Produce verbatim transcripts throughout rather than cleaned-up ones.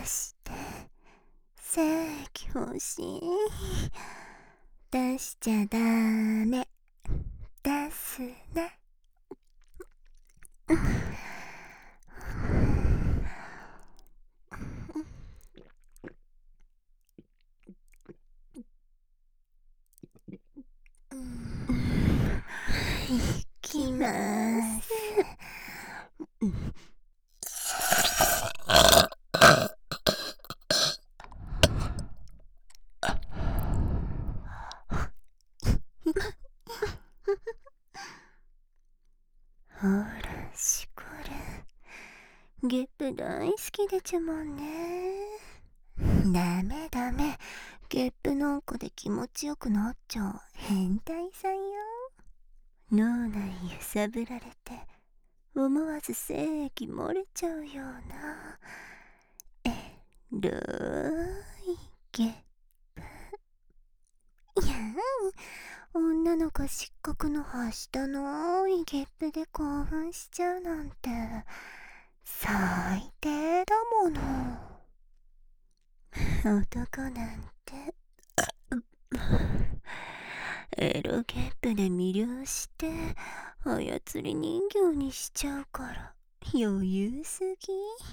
して精液欲しい。出しちゃダメ。出すね。いきます。ほらしこれゲップ大好きでちゅもんね。ダメダメ、ゲップなんかで気持ちよくなっちゃう変態さんよ。脳内揺さぶられて思わず精液漏れちゃうようなエロいゲップ。いやー、女の子漆黒のはしたのいゲップで興奮しちゃうなんて最低だもの。男なんてエロゲップで魅了して操り人形にしちゃうから余裕すぎ。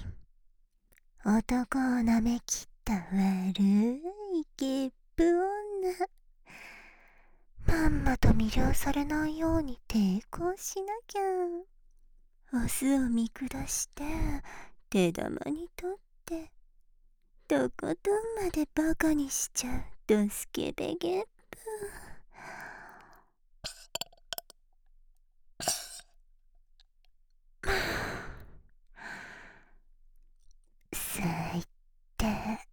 男を舐めきった悪いゲップ女。まんまと魅了されないように抵抗しなきゃ。オスを見下して手玉に取ってとことんまでバカにしちゃうドスケベゲップ。最低。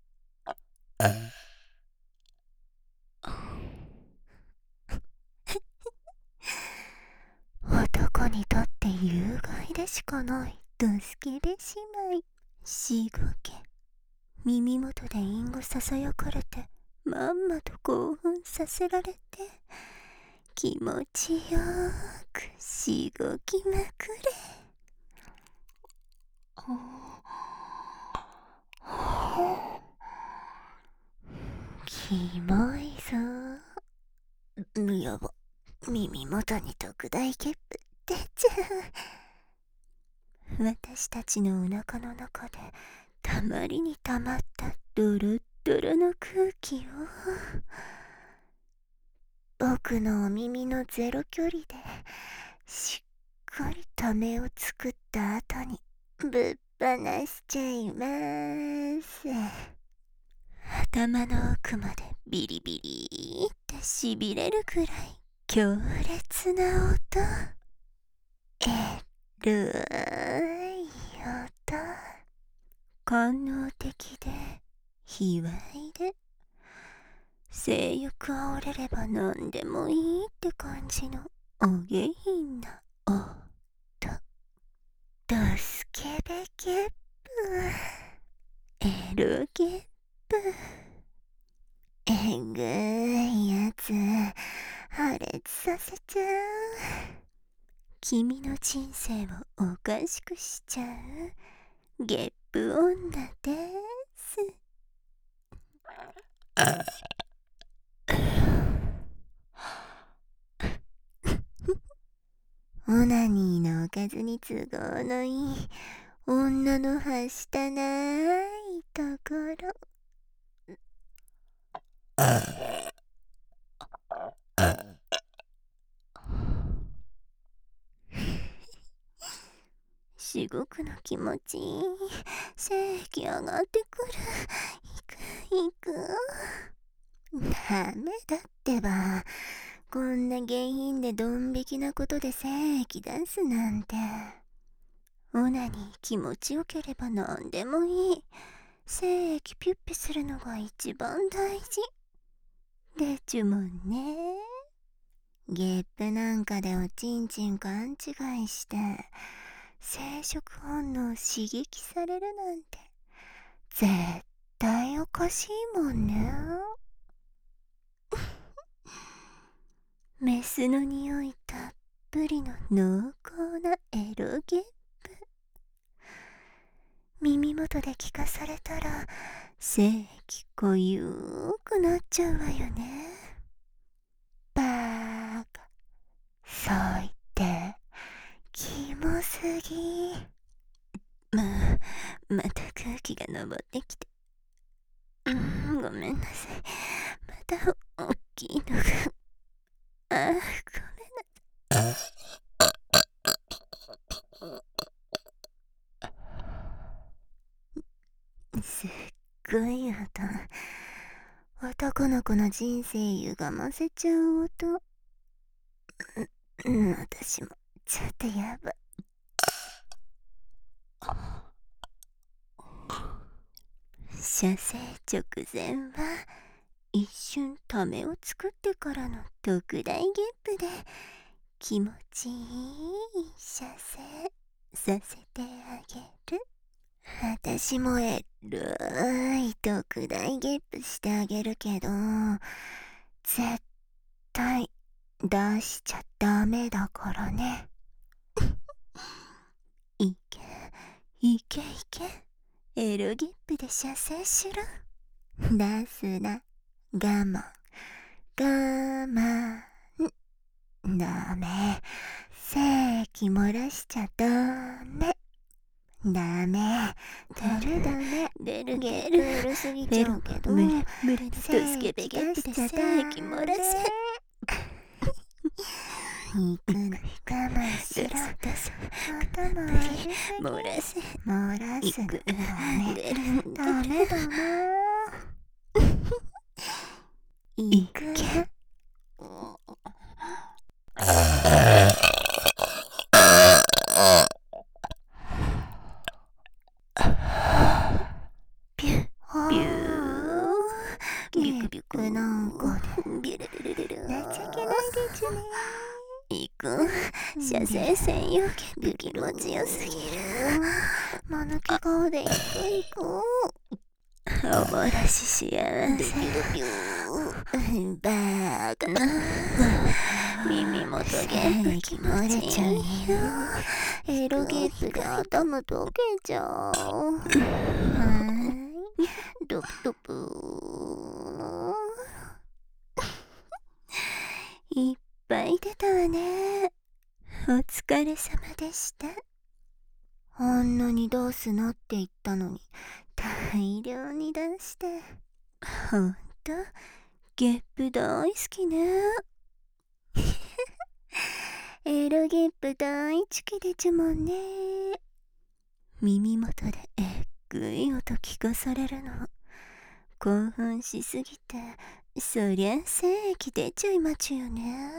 男にとって有害でしかないドスケベ姉妹。しごけ耳元で隠語ささやかれてまんまと興奮させられて気持ちよくしごきまくれ。キモいぞ。やば、耳元に特大ゲップ出ちゃう。私たちのお腹の中でたまりにたまったドロッドロの空気を僕のお耳のゼロ距離でしっかりためを作った後にぶっ放しちゃいます。頭の奥までビリビリってしびれるくらい強烈な音。えるい音。官能的で卑猥で性欲あおれれば何でもいいって感じのお下品な音。ドスケベゲップ。エロゲップ。えぐいやつ破裂させちゃう。君の人生をおかしくしちゃうゲップ女です。オナニーのおかずに都合のいい女のはしたないところ。しごくの気持ちいい。精液上がってくる。いくいく。ダメだってば。こんな下品でドン引きなことで精液出すなんて。オナニー気持ちよければ何でもいい。精液ピュッピするのが一番大事でちゅもんね。ゲップなんかでおちんちん勘違いして生殖本能刺激されるなんて絶対おかしいもんね。メスの匂いたっぷりの濃厚なエロゲップ。 耳元で聞かされたら性気濃ゆーくなっちゃうわよね。バーカ、最低、キモすぎ。まあ、また空気が昇ってきて、うん、ごめんなさい。また大きいのが、あー、ごめんなさい。すっごい音。男の子の人生歪ませちゃう音。うん、私もちょっとやばい。射精直前は一瞬ためを作ってからの特大ゲップで気持ちいい射精させてあげる。私もえるい特大ゲップしてあげるけど、絶対出しちゃダメだからね。いけいけいけ、エロゲップで射精しろ。出すな、我慢我慢。ダメ、精液漏らしちゃダメ。ダメ、出るダメ、出る出る出るすぎちゃうけど、群れ群れのスケベゲップで精液漏らせ。行くの我慢しろ。頭悪すぎ。漏らせ漏らすのダメ、出るダメダメ。行くよ。ビュービュービュクビュクなんかでビュルビュルビュル、情けないですね。行く射精専用ゲップ気持ちよすぎる。間抜け顔で行く行く。おもらし幸せ。ビューバーカな。耳元ゲップ気持ちいいよ。エロゲップで頭溶けちゃう。はーい、ドプドプいっぱい出たわね。お疲れ様でした。あんなに出すなって言ったのに大量に出して。ほんとゲップ大好きね。エロゲップ大好きでちゅもんね。耳元でえっぐい音聞かされるの興奮しすぎて、そりゃ精液出ちゃいまちゅよね。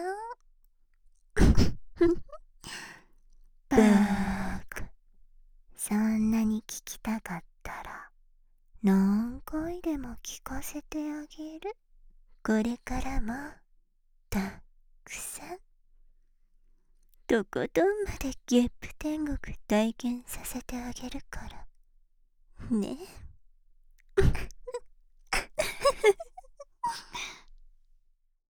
バーカ、そんなに聞きたかったら何回でも聞かせてあげる。これからもたくさんとことんまでゲップ天国体験させてあげるからね。